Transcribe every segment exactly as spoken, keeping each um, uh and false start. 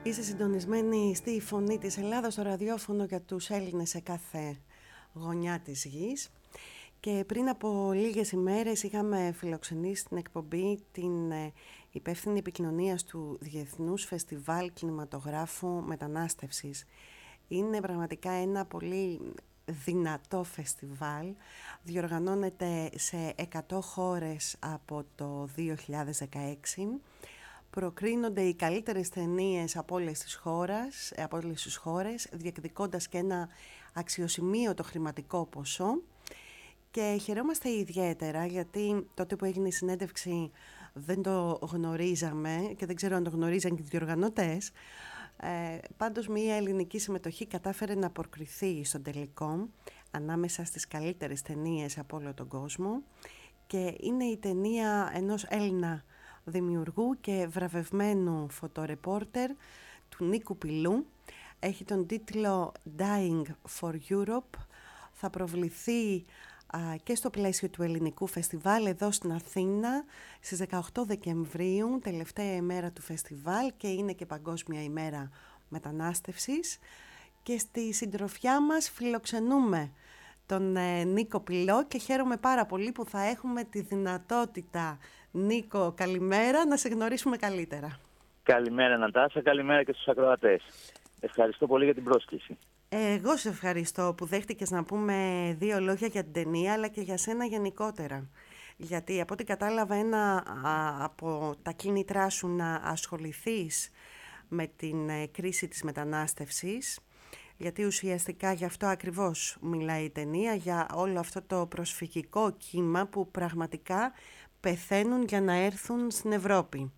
Είσαι συντονισμένη στη Φωνή της Ελλάδας, στο ραδιόφωνο για τους Έλληνες σε κάθε γωνιά της γης. Και πριν από λίγες ημέρες είχαμε φιλοξενήσει στην εκπομπή την υπεύθυνη επικοινωνίας του Διεθνούς Φεστιβάλ Κινηματογράφου Μετανάστευσης. Είναι πραγματικά ένα πολύ δυνατό φεστιβάλ. Διοργανώνεται σε εκατό χώρες από το δύο χιλιάδες δεκαέξι. Προκρίνονται οι καλύτερες ταινίες από όλες τις χώρες, από όλες τις χώρες, διεκδικώντας και ένα αξιοσημείωτο χρηματικό ποσό. Και χαιρόμαστε ιδιαίτερα γιατί τότε που έγινε η συνέντευξη δεν το γνωρίζαμε και δεν ξέρω αν το γνωρίζαν και οι διοργανωτές. Ε, πάντως μια ελληνική συμμετοχή κατάφερε να προκριθεί στον τελικό ανάμεσα στις καλύτερες ταινίες από όλο τον κόσμο και είναι η ταινία ενός Έλληνα δημιουργού και βραβευμένου φωτορεπόρτερ του Νίκου Πηλού. Έχει τον τίτλο Dying for Europe. Θα προβληθεί α, και στο πλαίσιο του ελληνικού φεστιβάλ εδώ στην Αθήνα στις δεκαοκτώ Δεκεμβρίου, τελευταία ημέρα του φεστιβάλ, και είναι και Παγκόσμια ημέρα μετανάστευσης. Και στη συντροφιά μας φιλοξενούμε τον ε, Νίκο Πηλό και χαίρομαι πάρα πολύ που θα έχουμε τη δυνατότητα, Νίκο, καλημέρα, να σε γνωρίσουμε καλύτερα. Καλημέρα Νατάσα, καλημέρα και στους ακροατές. Ευχαριστώ πολύ για την πρόσκληση. Εγώ σε ευχαριστώ που δέχτηκες να πούμε δύο λόγια για την ταινία, αλλά και για σένα γενικότερα. Γιατί από ό,τι κατάλαβα, ένα α, από τα κίνητρά σου να ασχοληθείς με την ε, κρίση της μετανάστευσης, γιατί ουσιαστικά γι' αυτό ακριβώς μιλάει η ταινία, για όλο αυτό το προσφυγικό κύμα που πραγματικά πεθαίνουν για να έρθουν στην Ευρώπη.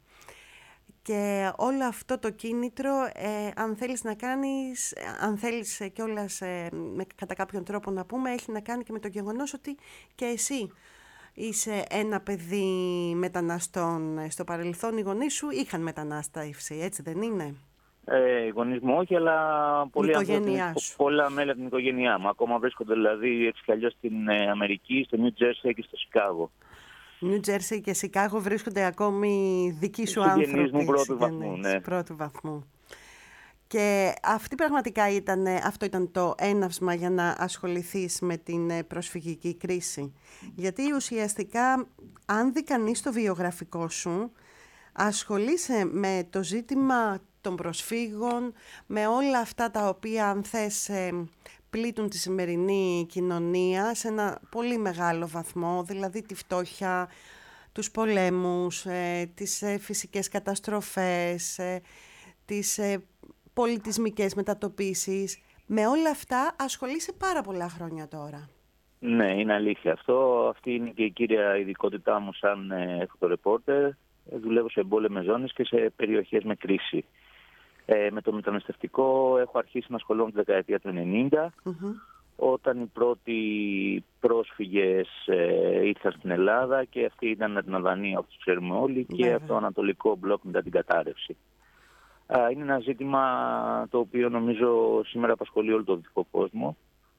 Και όλο αυτό το κίνητρο, ε, αν θέλεις να κάνεις, αν θέλεις ε, κιόλας ε, με, κατά κάποιον τρόπο να πούμε, έχει να κάνει και με το γεγονός ότι και εσύ είσαι ένα παιδί μεταναστών. Στο παρελθόν οι γονείς σου είχαν μετανάστευση, έτσι δεν είναι? Ε, οι γονείς μου όχι, αλλά πολλοί άνθρωποι, σου. πολλά μέλη από την οικογένειά μου. Ακόμα βρίσκονται δηλαδή έτσι κι αλλιώς στην ε, Αμερική, στο Νιου Τζέρσι και στο Σικάγο. Νιου Τζέρσι και Σικάγο βρίσκονται ακόμη δικοί σου άνθρωποι. Συγγενείς μου πρώτου βαθμού, ναι. Πρώτου βαθμού. Και αυτή πραγματικά ήταν, αυτό ήταν το έναυσμα για να ασχοληθείς με την προσφυγική κρίση. Γιατί ουσιαστικά, αν δει κανείς το βιογραφικό σου, ασχολείσαι με το ζήτημα των προσφύγων, με όλα αυτά τα οποία, αν θες, πλήττουν τη σημερινή κοινωνία σε ένα πολύ μεγάλο βαθμό, δηλαδή τη φτώχεια, τους πολέμους, ε, τις ε, φυσικές καταστροφές, ε, τις ε, πολιτισμικές μετατοπίσεις. Με όλα αυτά ασχολείσαι πάρα πολλά χρόνια τώρα. Ναι, είναι αλήθεια αυτό. Αυτή είναι και η κύρια ειδικότητά μου σαν ε, φωτορεπόρτερ. Δουλεύω σε εμπόλεμες ζώνες και σε περιοχές με κρίση. Ε, με το μεταναστευτικό έχω αρχίσει να ασχολούμαι τη δεκαετία του ενενήντα, mm-hmm. όταν οι πρώτοι πρόσφυγες ε, ήρθαν στην Ελλάδα και αυτοί ήταν από την Αλβανία, όπως ξέρουμε όλοι, και Βέβαια. από το Ανατολικό μπλοκ μετά την κατάρρευση. Α, είναι ένα ζήτημα το οποίο νομίζω σήμερα απασχολεί όλο τον δυτικό κόσμο,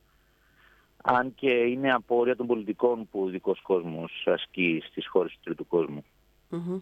αν και είναι απόρρια των πολιτικών που ο δυτικός κόσμος ασκεί στις χώρες του τρίτου κόσμου. Mm-hmm.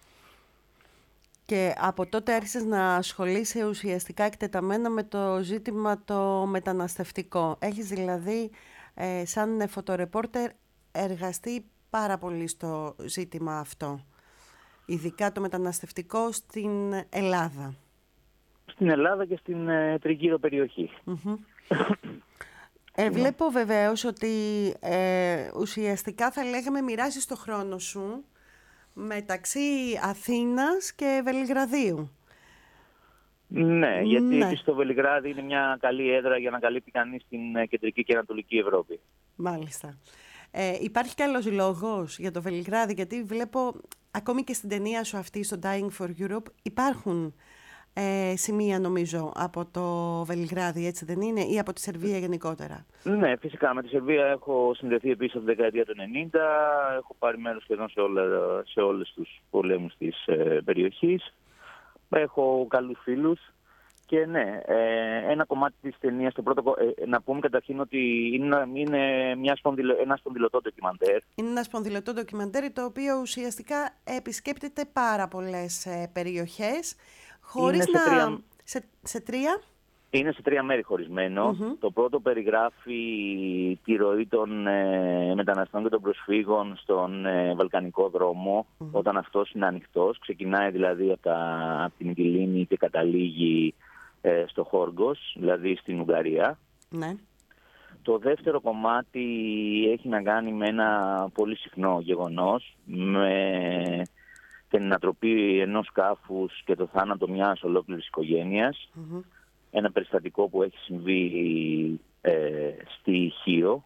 Και από τότε άρχισες να ασχολείσαι ουσιαστικά εκτεταμένα με το ζήτημα το μεταναστευτικό. Έχεις δηλαδή ε, σαν φωτορεπόρτερ εργαστεί πάρα πολύ στο ζήτημα αυτό. Ειδικά το μεταναστευτικό στην Ελλάδα. Στην Ελλάδα και στην ε, τριγύρω περιοχή. Mm-hmm. ε, βλέπω βεβαίως ότι ε, ουσιαστικά θα λέγαμε μοιράζεις το χρόνο σου μεταξύ Αθήνας και Βελιγραδίου. Ναι, γιατί ναι. στο Βελιγράδι είναι μια καλή έδρα για να καλύπτει κανείς την κεντρική και ανατολική Ευρώπη. Μάλιστα. Ε, υπάρχει κι άλλος λόγος για το Βελιγράδι, γιατί βλέπω ακόμη και στην ταινία σου αυτή, στο Dying for Europe, υπάρχουν ε, σημεία νομίζω από το Βελιγράδι, έτσι δεν είναι, ή από τη Σερβία γενικότερα? Ναι, φυσικά. Με τη Σερβία έχω συνδεθεί επίσης από τη δεκαετία του ενενήντα. Έχω πάρει μέρος σχεδόν σε, όλα, σε όλες τους πολέμους της ε, περιοχής. Έχω καλούς φίλους. Και ναι, ε, ένα κομμάτι της ταινίας, το πρώτο, ε, να πούμε καταρχήν ότι είναι, είναι μια σπονδυλο, ένα σπονδυλωτό ντοκιμαντέρ. Είναι ένα σπονδυλωτό ντοκιμαντέρ το οποίο ουσιαστικά επισκέπτεται πάρα πολλές ε, περιοχές χωρίς να, τρία... Σε, σε τρία. Είναι σε τρία μέρη χωρισμένο. Mm-hmm. Το πρώτο περιγράφει τη ροή των ε, μεταναστών και των προσφύγων στον ε, Βαλκανικό δρόμο, mm-hmm. όταν αυτός είναι ανοιχτός. Ξεκινάει δηλαδή από, τα, από την Μυτιλήνη και καταλήγει ε, στο Χόργκος, δηλαδή στην Ουγγαρία. Ναι. Το δεύτερο κομμάτι έχει να κάνει με ένα πολύ συχνό γεγονός, με την ανατροπή ενός σκάφους και το θάνατο μιας ολόκληρης οικογένειας. Mm-hmm. Ένα περιστατικό που έχει συμβεί ε, στη Χίο.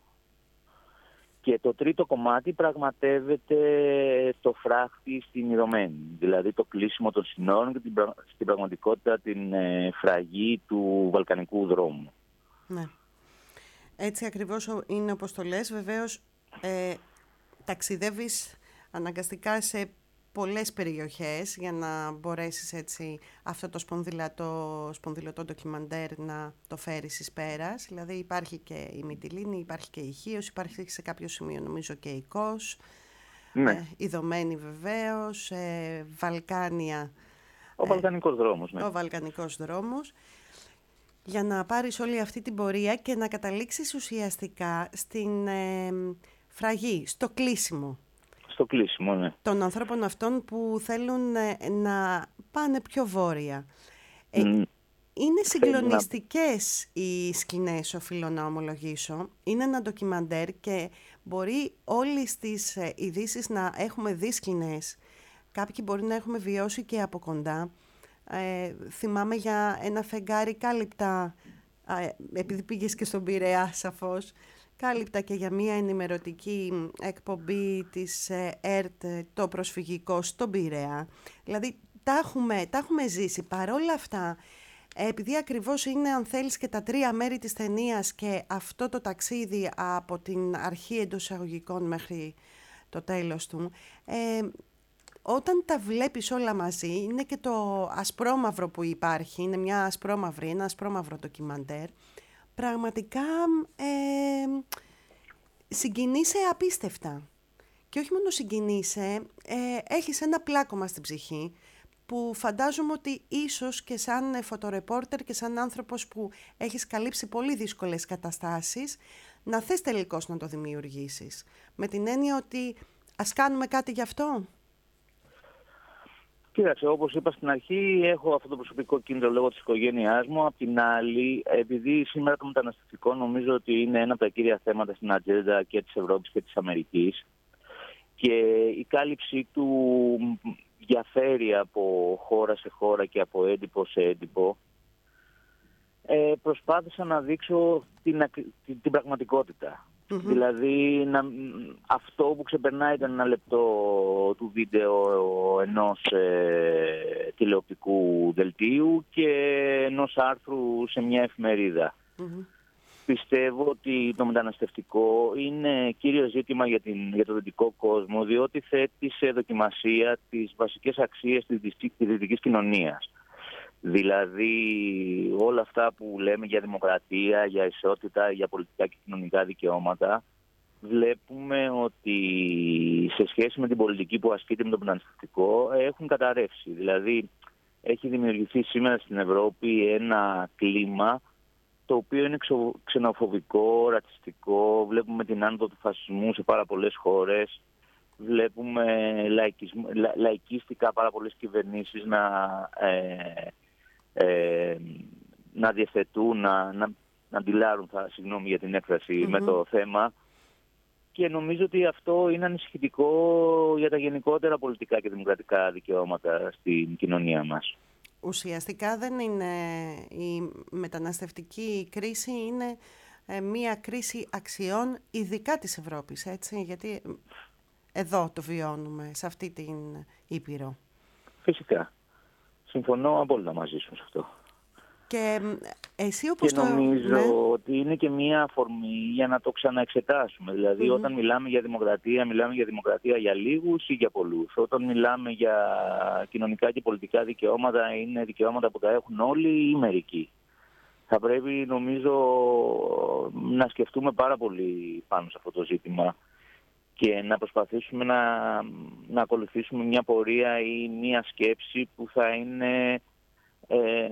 Και το τρίτο κομμάτι πραγματεύεται το φράχτη στην Ιδωμένη, δηλαδή το κλείσιμο των συνόρων και την, στην πραγματικότητα την ε, φραγή του Βαλκανικού δρόμου. Ναι. Έτσι ακριβώς είναι όπως το λες. Βεβαίως ε, ταξιδεύεις αναγκαστικά σε πολλές περιοχές για να μπορέσεις έτσι αυτό το σπονδυλατό, σπονδυλωτό ντοκιμαντέρ να το φέρεις εις πέρας. Δηλαδή υπάρχει και η Μυτιλήνη, υπάρχει και η Χίος, υπάρχει σε κάποιο σημείο νομίζω και η Κος, ναι. ε, η Δωμένη βεβαίως, ε, Βαλκάνια. Ο ε, Βαλκανικός δρόμος, ναι. Ο Βαλκανικός δρόμος. Για να πάρεις όλη αυτή την πορεία και να καταλήξεις ουσιαστικά στην ε, φραγή, στο κλείσιμο. Στο κλείσιμο, ναι. Των ανθρώπων αυτών που θέλουν ε, να πάνε πιο βόρεια. Ε, mm. Είναι συγκλονιστικές να... οι σκηνές, οφείλω να ομολογήσω. Είναι ένα ντοκιμαντέρ και μπορεί όλες τις ε, ειδήσεις να έχουμε δει σκηνές. Κάποιοι μπορεί να έχουμε βιώσει και από κοντά. Ε, θυμάμαι για ένα φεγγάρι κάλυπτα, ε, επειδή πήγες και στον Πειραιά σαφώς, κάλυπτα και για μια ενημερωτική εκπομπή της ΕΡΤ, το προσφυγικό στον Πειραιά. Δηλαδή τα έχουμε, τα έχουμε ζήσει. Παρόλα αυτά, επειδή ακριβώς είναι, αν θέλεις, και τα τρία μέρη της ταινίας και αυτό το ταξίδι από την αρχή εντός εισαγωγικών μέχρι το τέλος του, ε, όταν τα βλέπεις όλα μαζί, είναι και το ασπρόμαυρο που υπάρχει, είναι μια ασπρόμαυρη, ένα ασπρόμαυρο ντοκιμαντέρ, πραγματικά ε, συγκινείσαι απίστευτα. Και όχι μόνο συγκινείσαι, ε, έχεις ένα πλάκωμα στην ψυχή, που φαντάζομαι ότι ίσως και σαν φωτορεπόρτερ και σαν άνθρωπος που έχεις καλύψει πολύ δύσκολες καταστάσεις, να θες τελικώς να το δημιουργήσεις. Με την έννοια ότι ας κάνουμε κάτι γι' αυτό. Κοίταξε, όπως είπα στην αρχή, έχω αυτό το προσωπικό κίνητρο λόγω της οικογένειάς μου. Απ' την άλλη, επειδή σήμερα το μεταναστευτικό νομίζω ότι είναι ένα από τα κύρια θέματα στην ατζέντα και της Ευρώπης και της Αμερικής, και η κάλυψή του διαφέρει από χώρα σε χώρα και από έντυπο σε έντυπο, ε, προσπάθησα να δείξω την, την, την πραγματικότητα. Mm-hmm. Δηλαδή να, αυτό που ξεπερνάει ήταν ένα λεπτό του βίντεο ενός ε, τηλεοπτικού δελτίου και ενός άρθρου σε μια εφημερίδα. Mm-hmm. Πιστεύω ότι το μεταναστευτικό είναι κύριο ζήτημα για, την, για το δυτικό κόσμο, διότι θέτει σε δοκιμασία τις βασικές αξίες της, της δυτικής κοινωνίας. Δηλαδή όλα αυτά που λέμε για δημοκρατία, για ισότητα, για πολιτικά και κοινωνικά δικαιώματα, βλέπουμε ότι σε σχέση με την πολιτική που ασκείται με το μεταναστευτικό έχουν καταρρεύσει. Δηλαδή έχει δημιουργηθεί σήμερα στην Ευρώπη ένα κλίμα το οποίο είναι ξενοφοβικό, ρατσιστικό. Βλέπουμε την άνοδο του φασισμού σε πάρα πολλές χώρες. Βλέπουμε λαϊκισμ, λα, λαϊκίστικα πάρα πολλές κυβερνήσεις να, ε, ε, να διευθετούν, να, να, να ντυλάρουν, θα, συγγνώμη για την έκφραση, mm-hmm. με το θέμα. Και νομίζω ότι αυτό είναι ανησυχητικό για τα γενικότερα πολιτικά και δημοκρατικά δικαιώματα στην κοινωνία μας. Ουσιαστικά δεν είναι η μεταναστευτική κρίση, είναι ε, μία κρίση αξιών ειδικά της Ευρώπης, έτσι, γιατί εδώ το βιώνουμε, σε αυτή την Ήπειρο. Φυσικά. Συμφωνώ απόλυτα μαζί σου σε αυτό. Και εσύ όπως και το... νομίζω ναι. ότι είναι και μία αφορμή για να το ξαναεξετάσουμε. Δηλαδή mm-hmm. όταν μιλάμε για δημοκρατία, μιλάμε για δημοκρατία για λίγους ή για πολλούς. Όταν μιλάμε για κοινωνικά και πολιτικά δικαιώματα, είναι δικαιώματα που τα έχουν όλοι ή μερικοί. Θα πρέπει νομίζω να σκεφτούμε πάρα πολύ πάνω σε αυτό το ζήτημα και να προσπαθήσουμε να, να ακολουθήσουμε μια πορεία ή μια σκέψη που θα είναι Ε, πιο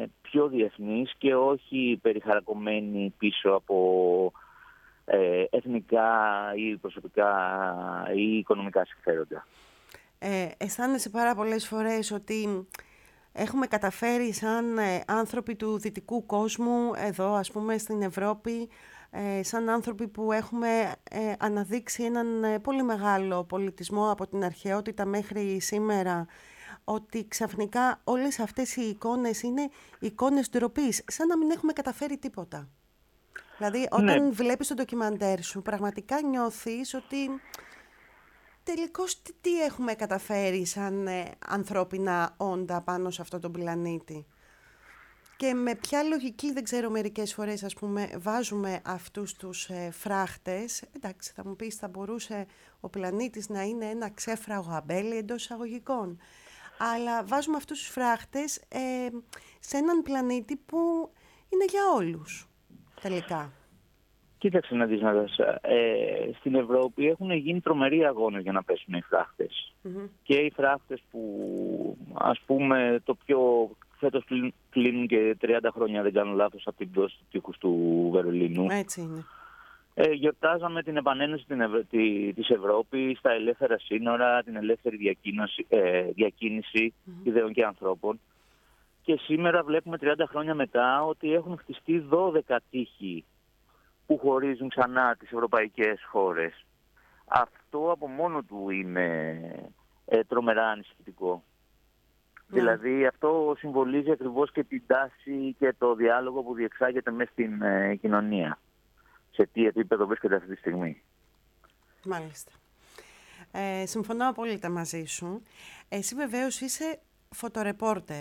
πιο διεθνής και όχι περιχαρακωμένη πίσω από ε, εθνικά ή προσωπικά ή οικονομικά συμφέροντα. Ε, αισθάνεσαι πάρα πολλές φορές ότι έχουμε καταφέρει σαν ε, άνθρωποι του δυτικού κόσμου, εδώ ας πούμε στην Ευρώπη, ε, σαν άνθρωποι που έχουμε ε, αναδείξει έναν ε, πολύ μεγάλο πολιτισμό από την αρχαιότητα μέχρι σήμερα, ότι ξαφνικά όλες αυτές οι εικόνες είναι εικόνες ντροπής, σαν να μην έχουμε καταφέρει τίποτα. Δηλαδή, όταν ναι. βλέπεις το ντοκιμαντέρ σου, πραγματικά νιώθεις ότι τελικώς τι, τι έχουμε καταφέρει σαν ε, ανθρώπινα όντα πάνω σε αυτόν τον πλανήτη. Και με ποια λογική, δεν ξέρω, μερικές φορές, ας πούμε, βάζουμε αυτούς τους ε, φράχτες. Εντάξει, θα μου πεις, θα μπορούσε ο πλανήτης να είναι ένα ξέφραγο αμπέλι εντός εισαγωγικών. Αλλά βάζουμε αυτούς τους φράχτες ε, σε έναν πλανήτη που είναι για όλους, τελικά. Κοίταξε να δεις, Νατάσα. Ε, στην Ευρώπη έχουν γίνει τρομεροί αγώνες για να πέσουν οι φράχτες. Mm-hmm. Και οι φράχτες που, ας πούμε, το πιο φέτος κλείνουν και τριάντα χρόνια, δεν κάνω λάθος, από την πτώση του τείχους του Βερολίνου. Έτσι είναι. Ε, γιορτάζαμε την επανένωση της Ευρώπης, τα ελεύθερα σύνορα, την ελεύθερη διακίνηση, ε, διακίνηση mm-hmm. ιδεών και ανθρώπων. Και σήμερα βλέπουμε τριάντα χρόνια μετά ότι έχουν χτιστεί δώδεκα τείχοι που χωρίζουν ξανά τις ευρωπαϊκές χώρες. Αυτό από μόνο του είναι ε, τρομερά ανησυχητικό. Yeah. Δηλαδή αυτό συμβολίζει ακριβώς και την τάση και το διάλογο που διεξάγεται μέσα στην ε, κοινωνία. Σε τι επίπεδο βρίσκεται αυτή τη στιγμή. Μάλιστα. Ε, συμφωνώ απόλυτα μαζί σου. Εσύ βεβαίως είσαι φωτορεπόρτερ.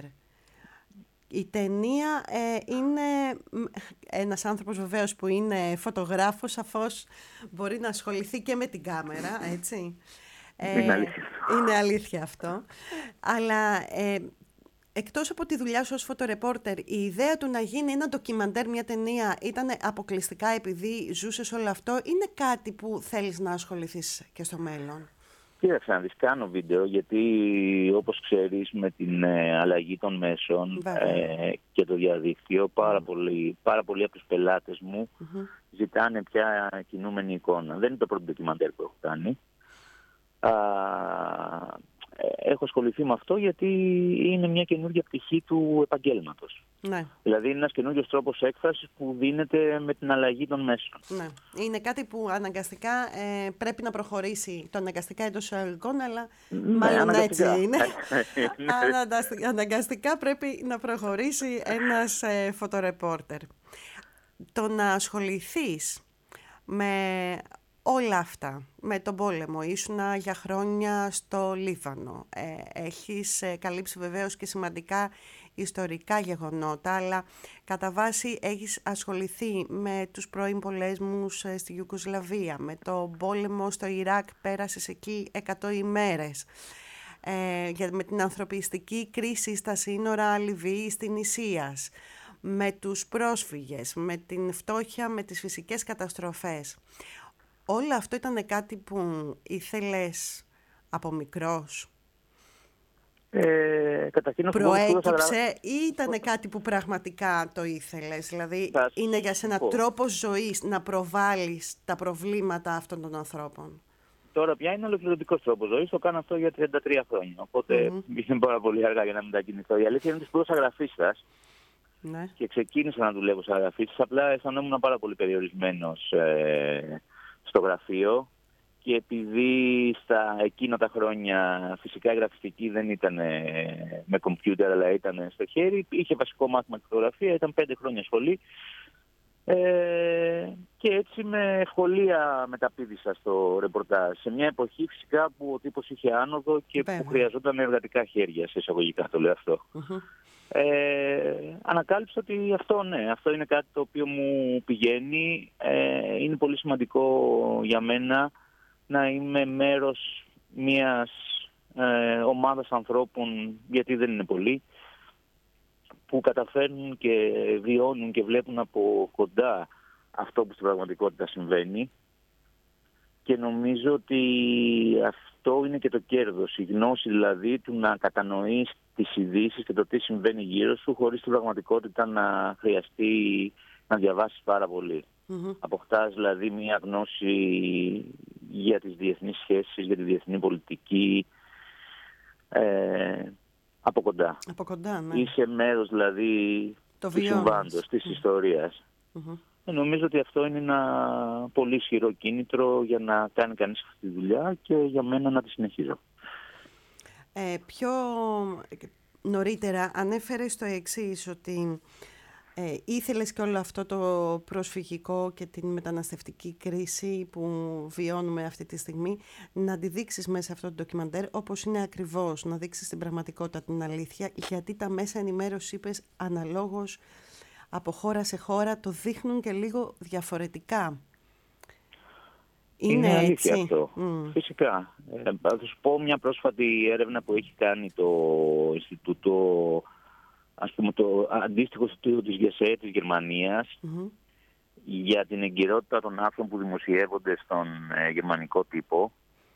Η ταινία ε, είναι ένας άνθρωπος βεβαίως που είναι φωτογράφος, σαφώς μπορεί να ασχοληθεί και με την κάμερα, έτσι. Ε, είναι αλήθεια. Είναι αλήθεια αυτό. Αλλά ε, εκτός από τη δουλειά σου ως φωτορεπόρτερ, η ιδέα του να γίνει ένα ντοκιμαντέρ, μια ταινία, ήταν αποκλειστικά επειδή ζούσες όλο αυτό, είναι κάτι που θέλεις να ασχοληθείς και στο μέλλον? Κοίταξε να δεις, κάνω βίντεο γιατί όπως ξέρεις με την ε, αλλαγή των μέσων ε, και το διαδίκτυο πάρα, mm. πολλοί, πάρα πολλοί από τους πελάτες μου mm-hmm. ζητάνε πια κινούμενη εικόνα. Δεν είναι το πρώτο ντοκιμαντέρ που έχω κάνει. Α, έχω ασχοληθεί με αυτό γιατί είναι μια καινούργια πτυχή του επαγγέλματος. Ναι. Δηλαδή είναι ένας καινούριος τρόπος έκφρασης που δίνεται με την αλλαγή των μέσων. Ναι. Είναι κάτι που αναγκαστικά ε, πρέπει να προχωρήσει. Το αναγκαστικά εντός εισαγωγικών, αλλά ναι, μάλλον έτσι είναι. Αναγκαστικά πρέπει να προχωρήσει ένας ε, φωτορεπόρτερ. Το να ασχοληθείς με όλα αυτά, με τον πόλεμο, ήσουνα για χρόνια στο Λίβανο, ε, έχεις ε, καλύψει βεβαίως και σημαντικά ιστορικά γεγονότα, αλλά κατά βάση έχεις ασχοληθεί με τους πρώην πολέμους ε, στη Ιουγκοσλαβία, με τον πόλεμο στο Ιράκ, πέρασες εκεί εκατό ημέρες, ε, για, με την ανθρωπιστική κρίση στα σύνορα Λιβύης στην Ισίας, με τους πρόσφυγες, με την φτώχεια, με τις φυσικές καταστροφές. Όλο αυτό ήταν κάτι που ήθελες από μικρός? Ε, Προέκυψε ή ήταν κάτι που πραγματικά το ήθελες? Δηλαδή θα είναι για σένα τρόπος ζωής να προβάλλεις τα προβλήματα αυτών των ανθρώπων? Τώρα πια είναι ολοκληρωτικός τρόπος ζωής, το κάνω αυτό για τριάντα τρία χρόνια. Οπότε mm-hmm. είναι πάρα πολύ αργά για να μετακινηθώ. Η αλήθεια είναι ότι σπούδασα γραφίστας ναι. και ξεκίνησα να δουλεύω σαν γραφίστας. Απλά αισθανόμουν πάρα πολύ περιορισμένος ε, στο γραφείο και επειδή στα εκείνα τα χρόνια φυσικά η γραφιστική δεν ήταν με κομπιούτερ αλλά ήταν στο χέρι, είχε βασικό μάθημα κρυπτογραφία, ήταν πέντε χρόνια σχολή ε, και έτσι με ευκολία μεταπήδησα στο ρεπορτάζ σε μια εποχή φυσικά που ο τύπος είχε άνοδο και Βέβαια. που χρειαζόταν εργατικά χέρια, σε εισαγωγικά το λέω αυτό. Uh-huh. Ε, ανακάλυψα ότι αυτό ναι, αυτό είναι κάτι το οποίο μου πηγαίνει, ε, είναι πολύ σημαντικό για μένα να είμαι μέρος μιας ε, ομάδας ανθρώπων, γιατί δεν είναι πολλοί, που καταφέρνουν και βιώνουν και βλέπουν από κοντά αυτό που στην πραγματικότητα συμβαίνει και νομίζω ότι αυτό είναι και το κέρδος, η γνώση δηλαδή του να κατανοείς τις ειδήσεις και το τι συμβαίνει γύρω σου, χωρίς την πραγματικότητα να χρειαστεί να διαβάσεις πάρα πολύ. Mm-hmm. Αποκτάς δηλαδή μία γνώση για τις διεθνείς σχέσεις, για τη διεθνή πολιτική, ε, από κοντά. Από κοντά, ναι. Είσαι μέρος δηλαδή το του συμβάντος, της mm. ιστορίας. Mm-hmm. Ε, νομίζω ότι αυτό είναι ένα πολύ ισχυρό κίνητρο για να κάνει κανείς αυτή τη δουλειά και για μένα να τη συνεχίζω. Ε, πιο νωρίτερα ανέφερες το εξής, ότι ε, ήθελες και όλο αυτό το προσφυγικό και την μεταναστευτική κρίση που βιώνουμε αυτή τη στιγμή να τη δείξεις μέσα σε αυτό το ντοκιμαντέρ όπως είναι ακριβώς, να δείξεις την πραγματικότητα, την αλήθεια, γιατί τα μέσα ενημέρωση, είπες, αναλόγως από χώρα σε χώρα το δείχνουν και λίγο διαφορετικά. Είναι, είναι αλήθεια έτσι. Αυτό. Mm. Φυσικά. Ε, θα σου πω μια πρόσφατη έρευνα που έχει κάνει το Ινστιτούτο, ας πούμε το αντίστοιχο Ινστιτούτο της ΓΕΣΕ της Γερμανίας, mm-hmm. για την εγκυρότητα των άρθρων που δημοσιεύονται στον ε, γερμανικό τύπο,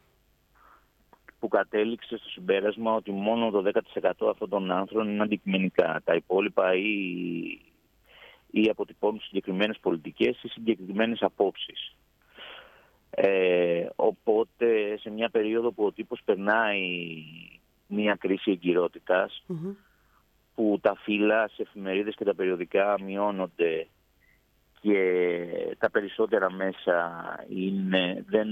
που κατέληξε στο συμπέρασμα ότι μόνο το δέκα τοις εκατό αυτών των άρθρων είναι αντικειμενικά. Τα υπόλοιπα ή, ή αποτυπώνουν συγκεκριμένες πολιτικές ή συγκεκριμένες απόψεις. Ε, οπότε σε μια περίοδο που ο τύπος περνάει μια κρίση εγκυρότητας, mm-hmm. που τα φύλλα σε εφημερίδες και τα περιοδικά μειώνονται και τα περισσότερα μέσα είναι, δεν,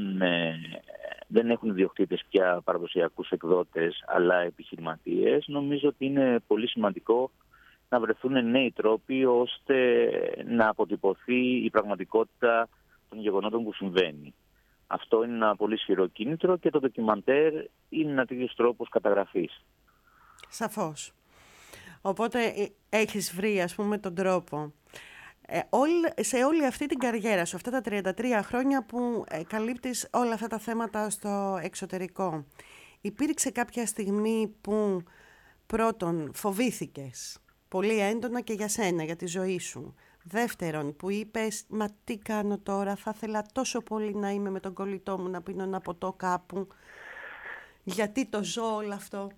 δεν έχουν ιδιοκτήτες πια παραδοσιακούς εκδότες αλλά επιχειρηματίες, νομίζω ότι είναι πολύ σημαντικό να βρεθούν νέοι τρόποι ώστε να αποτυπωθεί η πραγματικότητα των γεγονότων που συμβαίνει. Αυτό είναι ένα πολύ ισχυρό κίνητρο και το ντοκιμαντέρ είναι ένα τέτοιος τρόπος καταγραφής. Σαφώς. Οπότε έχεις βρει, ας πούμε, τον τρόπο. Ε, όλη, σε όλη αυτή την καριέρα σου, αυτά τα τριάντα τρία χρόνια που ε, καλύπτεις όλα αυτά τα θέματα στο εξωτερικό, υπήρξε κάποια στιγμή που πρώτον φοβήθηκες πολύ έντονα και για σένα, για τη ζωή σου? Δεύτερον, που είπες, μα τι κάνω τώρα, θα ήθελα τόσο πολύ να είμαι με τον κολλητό μου, να πίνω ένα ποτό κάπου, γιατί το ζω όλο αυτό?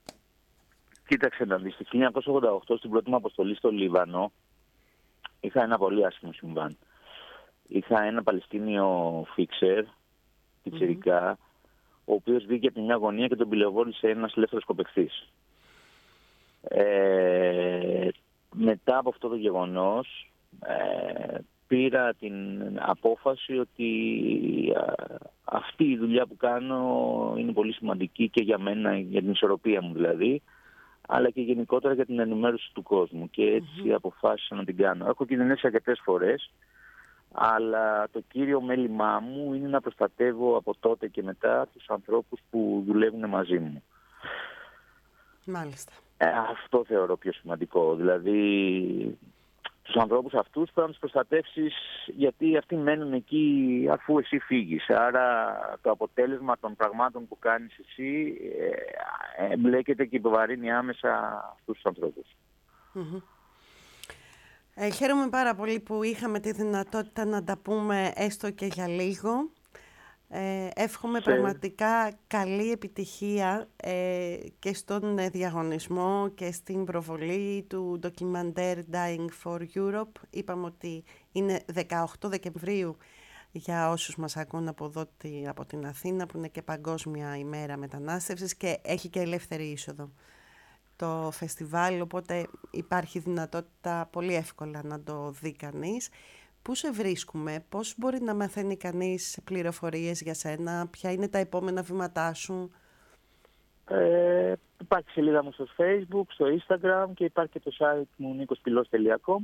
Κοίταξε να δεις, το χίλια εννιακόσια ογδόντα οκτώ στην πρώτη μου αποστολή στο Λίβανο είχα ένα πολύ άσχημο συμβάν. Είχα ένα Παλαιστίνιο φίξερ, πιτσιρικά, mm-hmm. ο οποίος βγήκε από μια γωνία και τον πυλοβόλησε ένας ελεύθερος κοπεχθής. Ε, μετά από αυτό το γεγονός ε, πήρα την απόφαση ότι α, αυτή η δουλειά που κάνω είναι πολύ σημαντική και για μένα, για την ισορροπία μου δηλαδή, αλλά και γενικότερα για την ενημέρωση του κόσμου, και έτσι mm-hmm. αποφάσισα να την κάνω. Έχω κινδυνεύσει αρκετές φορές, αλλά το κύριο μέλημά μου είναι να προστατεύω από τότε και μετά τους ανθρώπους που δουλεύουν μαζί μου. Μάλιστα. Ε, αυτό θεωρώ πιο σημαντικό. Δηλαδή, τους ανθρώπους αυτούς πρέπει να τους προστατεύσεις, γιατί αυτοί μένουν εκεί αφού εσύ φύγεις. Άρα το αποτέλεσμα των πραγμάτων που κάνεις εσύ ε, εμπλέκεται και επιβαρύνει άμεσα αυτούς τους ανθρώπους. Mm-hmm. Ε, χαίρομαι πάρα πολύ που είχαμε τη δυνατότητα να τα πούμε έστω και για λίγο. Ε, εύχομαι Σε... πραγματικά καλή επιτυχία ε, και στον διαγωνισμό και στην προβολή του ντοκιμαντέρ Dying for Europe. Είπαμε ότι είναι δεκαοκτώ Δεκεμβρίου για όσους μας ακούν από εδώ, από την Αθήνα, που είναι και Παγκόσμια ημέρα μετανάστευσης και έχει και ελεύθερη είσοδο το φεστιβάλ, οπότε υπάρχει δυνατότητα πολύ εύκολα να το δει κανείς. Πού σε βρίσκουμε, πώς μπορεί να μαθαίνει κανείς πληροφορίες για σένα, ποια είναι τα επόμενα βήματά σου? Ε, υπάρχει σελίδα μου στο Facebook, στο Instagram και υπάρχει και το site μου νίκος πυλός τελεία com,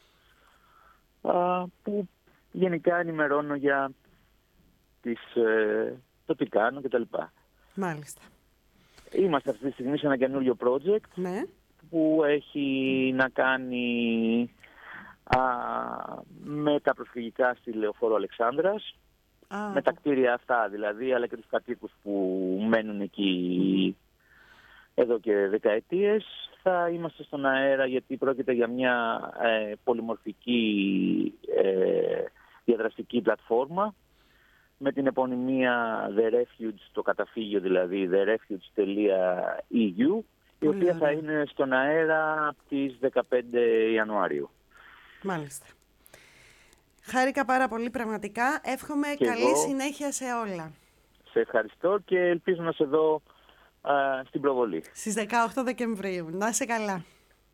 που γενικά ενημερώνω για τις, ε, το τι κάνω κτλ. Μάλιστα. Είμαστε αυτή τη στιγμή σε ένα καινούριο project, ναι, που έχει να κάνει α, με τα προσφυγικά στη Λεωφόρο Αλεξάνδρας, α, με τα κτίρια αυτά δηλαδή, αλλά και τους κατοίκους που μένουν εκεί εδώ και δεκαετίες. Θα είμαστε στον αέρα γιατί πρόκειται για μια ε, πολυμορφική ε, διαδραστική πλατφόρμα με την επωνυμία The Refuge, το καταφύγιο δηλαδή the refuge τελεία e u, η οποία ωραία. Θα είναι στον αέρα από τις δεκαπέντε Ιανουαρίου. Μάλιστα. Χάρηκα πάρα πολύ πραγματικά. Εύχομαι και καλή εγώ συνέχεια σε όλα. Σε ευχαριστώ και ελπίζω να σε δω α, στην προβολή. Στις δεκαοκτώ Δεκεμβρίου. Να είσαι καλά.